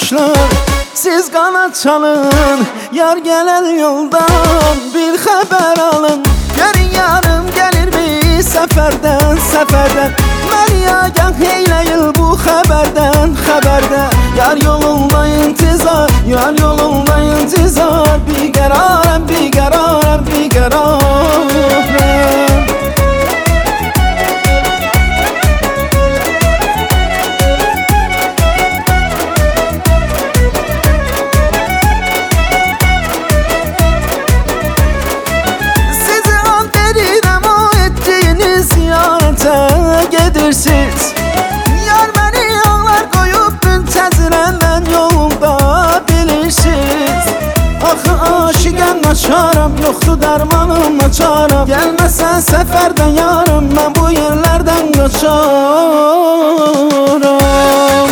quşlar, siz qanad çalın. Yar gələn yoldan bir xəbər alın. Görün yarım gəlirmi səfərdən, səfərdən. Məni agah eyləyin bu xəbərdən, xəbərdən. Yar yolunda intizar, yar yolunda intizar. Bir qərarəm, bir qərarəm, bir qərarəm. Gedirsiniz. Yar məni yollar qoyub müntəzirəm mən yolumda, bilirsiniz. Axı aşiqəm açaram, yoxdur dərmanım açaram. Gəlməsən səfərdən yarım, mən bu yerlərdən qaçaram.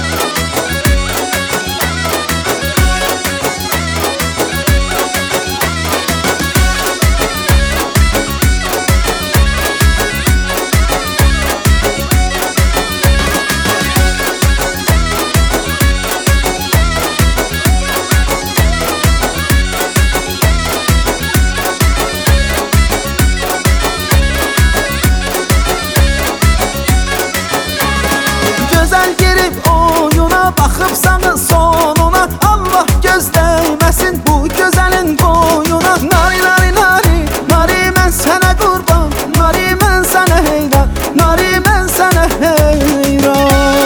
Girib oyuna, baxıb sağı sonuna. Allah göz dəyməsin bu gözəlin boyuna. Nari, nari, nari, nari mən sənə qurban. Nari mən sənə heyran, nari mən sənə heyran.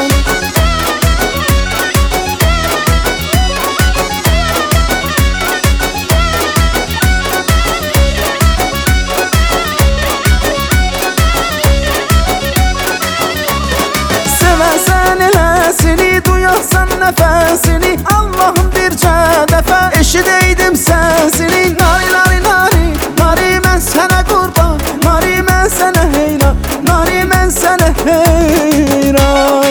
Sevəsən eləsini, duyarsan nəfəsini. Allah'ım bircə dəfə eşidəydim səsini. Nari, nari, nari, nari mən sənə qurban. Nari mən sənə heyran, nari mən sənə heyran.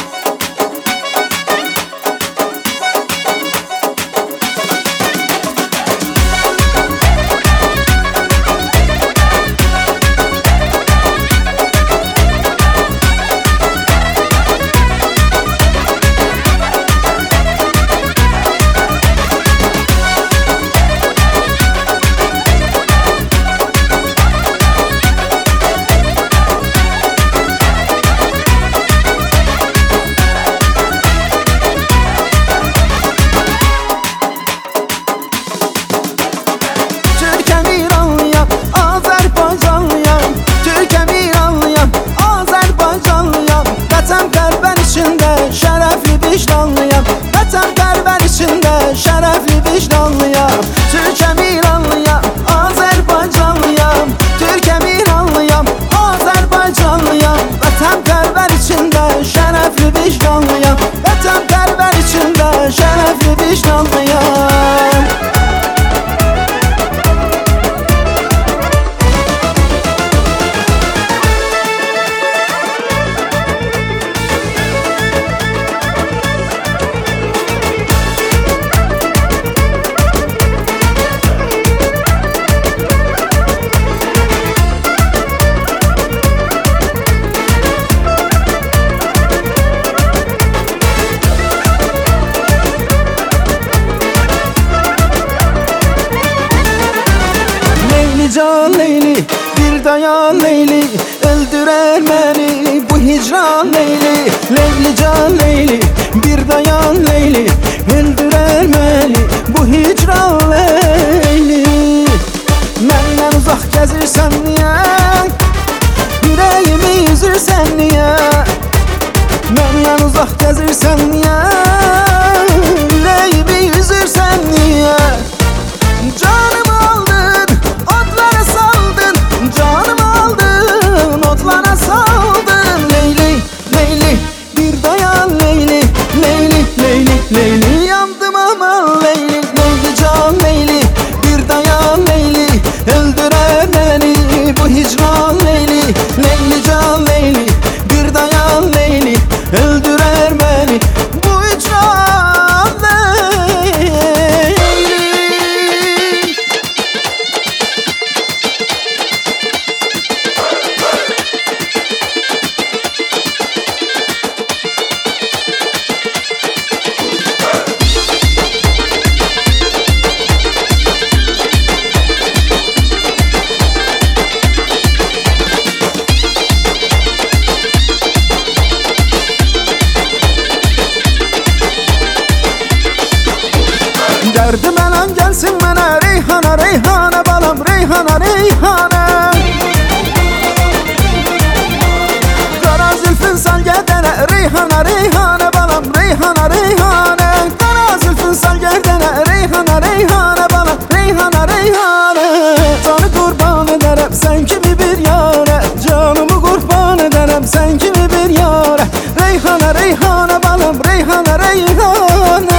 Şərəfli vicdanlıyam, vətən qəlbən içində şərəfli vicdanlıyam. Türkəm İranlıyam, Azərbaycanlıyam. Türkəm İranlıyam, Azərbaycanlıyam. Vətən qəlbən içində şərəfli vicdanlıyam. Vətən qəlbən içində şərəfli vicdanlıyam. Can Leyli, bir dayan Leyli, öldürer beni bu hicran Leyli. Leyli can Leyli, bir dayan Leyli, öldürer beni bu hicran Leyli. Məndən uzaq gəzirsən niyə? Yüreğimi üzürsən niyə? Məndən uzaq gəzirsən niyə? Yüreğimi üzürsən niyə? Canımı aldın, otlara saldın. Canımı aldın, otlara saldın. Leyli, Leyli, bir dayan Leyli, Leyli, Leyli, Leyli. Derdim elan gelsin mənə Reyhana, Reyhana balam, Reyhana, Reyhana. Qara zülfün sal gədənə Reyhana, Reyhana balam, Reyhana, Reyhana. Qara zülfün sal gədənə Reyhana, Reyhana balam, Reyhana, Reyhana. Canı qurban edərəm sən kimi bir yara, canımı qurban edərəm sən kimi bir yara. Reyhana, Reyhana balam, Reyhana, Reyhana.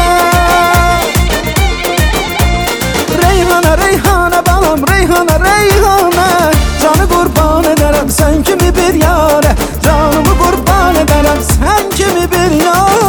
Reyhana, Reyhana balam, Reyhana, Reyhana. Canı qurban edərəm sən kimi bir yara, canımı qurban edərəm sən kimi bir yara.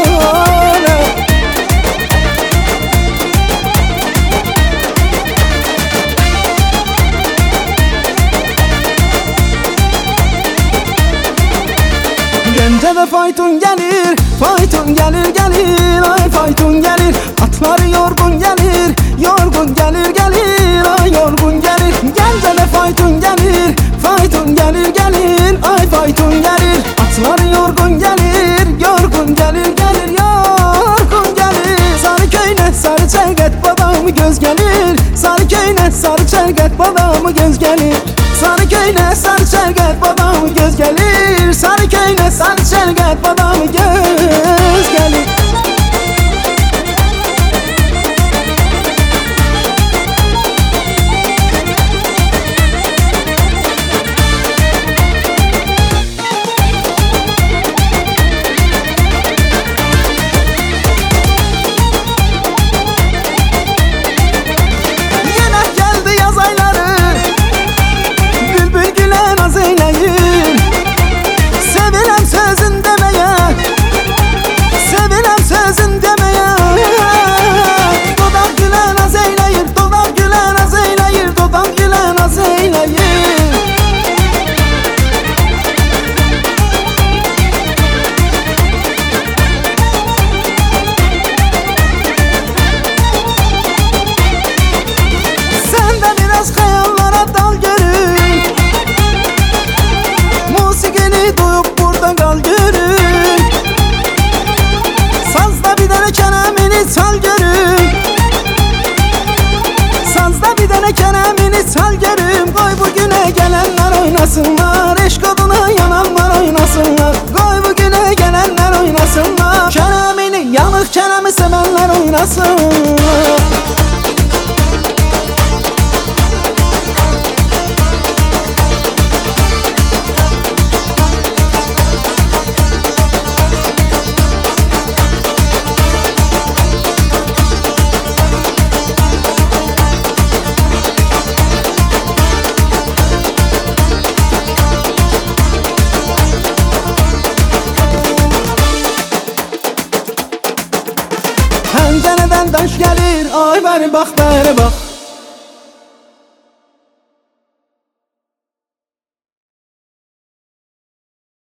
Gəncədə fayton gəlir, fayton gəlir, gəlir, ay fayton gəlir. Atları yorgun gəlir, yorgun gəlir, gəlir, ay yorgun gəlir. Gəncədə fayton gəlir, fayton gəlir, gəlir, ay fayton gəlir. Atları yorgun gəlir, yorgun gəlir, gəlir, yorgun gəlir. Sarı köynə, sarı çəlqət, badamı göz gəlir. Sarı köynə, sarı çəlqət, badamı göz gəlir. Sarı köynə, sarı çəlqət, badamı göz gəlir. Sarı köynə, sarı çəlqət, badamı göz gəlir. Sal görüm, sazda bir dənə kələmini sal görüm. Qoy bugünə gələnlər oynasınlar, eşq oduna yananlar oynasınlar. Qoy bugünə gələnlər oynasınlar, kələmini, yanıq kələmi sevənlər oynasınlar. Pəncərədən daş gəlir, ay bəri bax, bəri bax.